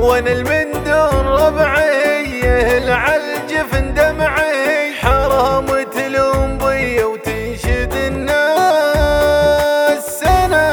وانا المن دون ربعي يهل عالجفن دمعي، حرام تلوم بي وتنشد الناس سنة.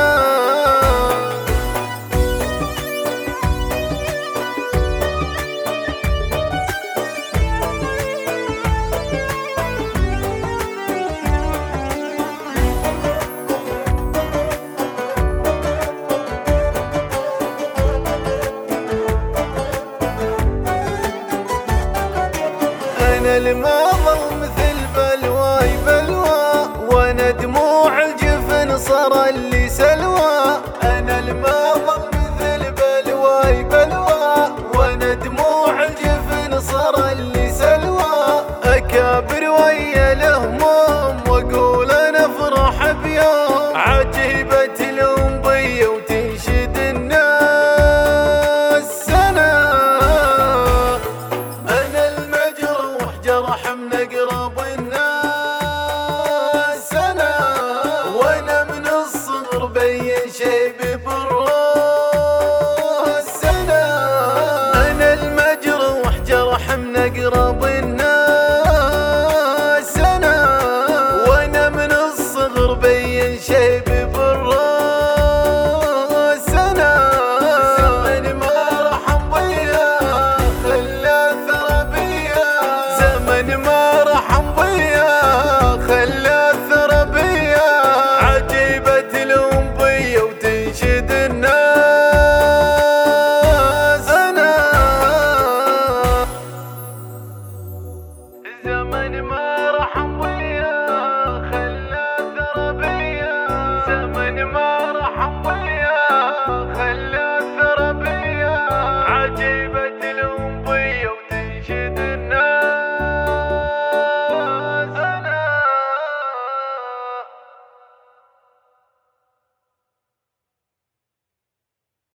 أنا الماضي مثل بلواي بلوى، وانا دموع الجفن صار اللي سلوى. أنا الماضي مثل بلواي بلوى، وانا دموع الجفن صار اللي سلوى. أكابر ويا الهموم واقول أنا افرح بيوم، عجيبة تلوم بي وتنشد الناس سنة. جرح من اقرب الناس انا، وانا من الصغر بين شيبي بالراس انا. انا المجروح جرح من اقرب الناس انا، وانا من الصغر بين شيبي بالراس انا. زمن ما رحم بيا خلى اثر بيا، زمن ما رحم بيا خلى اثر بيا. عجيبة تلوم بيا وتنشد الناس انا، زمن ما رحم